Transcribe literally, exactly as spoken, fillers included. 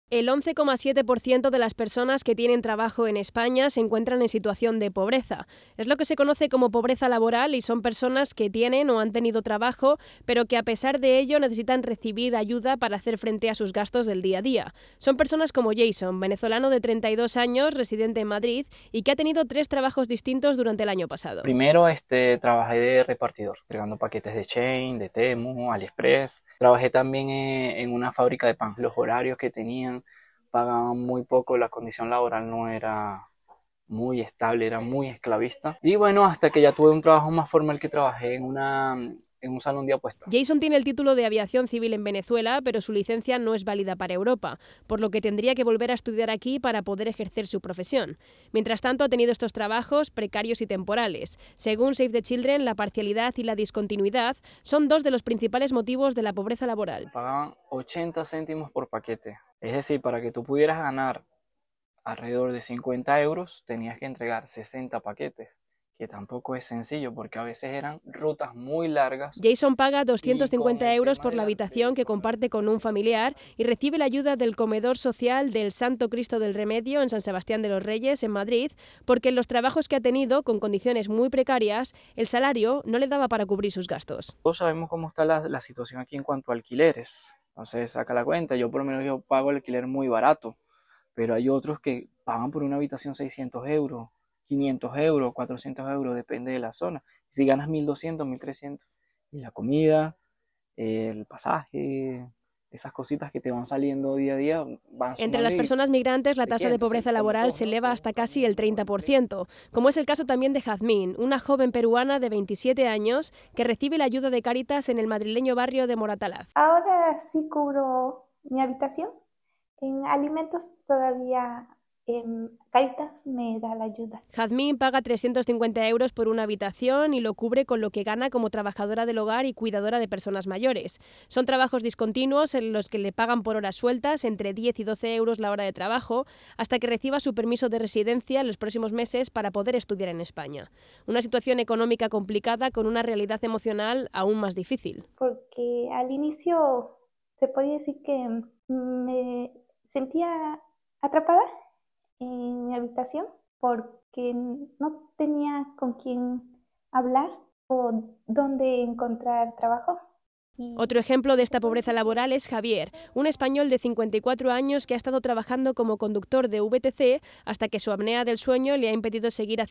El once coma siete por ciento de las personas que tienen trabajo en España se encuentran en situación de pobreza. Es lo que se conoce como pobreza laboral y son personas que tienen o han tenido trabajo, pero que a pesar de ello necesitan recibir ayuda para hacer frente a sus gastos del día a día. Son personas como Jason, venezolano de treinta y dos años, residente en Madrid y que ha tenido tres trabajos distintos durante el año pasado. Primero este, trabajé de repartidor, entregando paquetes de Shein, de Temu, AliExpress. Trabajé también en, en una fábrica de pan. Los horarios que tenían pagaban muy poco, la condición laboral no era muy estable, era muy esclavista. Y bueno, hasta que ya tuve un trabajo más formal, que trabajé en, una, en un salón de apuestas. Jason tiene el título de aviación civil en Venezuela, pero su licencia no es válida para Europa, por lo que tendría que volver a estudiar aquí para poder ejercer su profesión. Mientras tanto, ha tenido estos trabajos precarios y temporales. Según Save the Children, la parcialidad y la discontinuidad son dos de los principales motivos de la pobreza laboral. Pagaban ochenta céntimos por paquete. Es decir, para que tú pudieras ganar alrededor de cincuenta euros, tenías que entregar sesenta paquetes, que tampoco es sencillo porque a veces eran rutas muy largas. Jason paga doscientos cincuenta euros por la habitación que comparte con un familiar y recibe la ayuda del comedor social del Santo Cristo del Remedio en San Sebastián de los Reyes, en Madrid, porque en los trabajos que ha tenido, con condiciones muy precarias, el salario no le daba para cubrir sus gastos. Todos sabemos cómo está la, la situación aquí en cuanto a alquileres. Entonces saca la cuenta, yo por lo menos yo pago el alquiler muy barato, pero hay otros que pagan por una habitación seiscientos euros, quinientos euros, cuatrocientos euros, depende de la zona. Si ganas mil doscientos, mil trescientos, y la comida, el pasaje, esas cositas que te van saliendo día a día van sumando. Entre las personas migrantes, la tasa de pobreza laboral se eleva hasta casi el treinta por ciento, como es el caso también de Jazmín, una joven peruana de veintisiete años que recibe la ayuda de Cáritas en el madrileño barrio de Moratalaz. Ahora sí cubro mi habitación. En alimentos todavía eh, Cáritas me da la ayuda. Jazmín paga trescientos cincuenta euros por una habitación y lo cubre con lo que gana como trabajadora del hogar y cuidadora de personas mayores. Son trabajos discontinuos en los que le pagan por horas sueltas entre diez y doce euros la hora de trabajo hasta que reciba su permiso de residencia en los próximos meses para poder estudiar en España. Una situación económica complicada con una realidad emocional aún más difícil. Porque al inicio se podía decir que me sentía atrapada en mi habitación porque no tenía con quién hablar o dónde encontrar trabajo. Y... Otro ejemplo de esta pobreza laboral es Javier, un español de cincuenta y cuatro años que ha estado trabajando como conductor de V T C hasta que su apnea del sueño le ha impedido seguir haciendo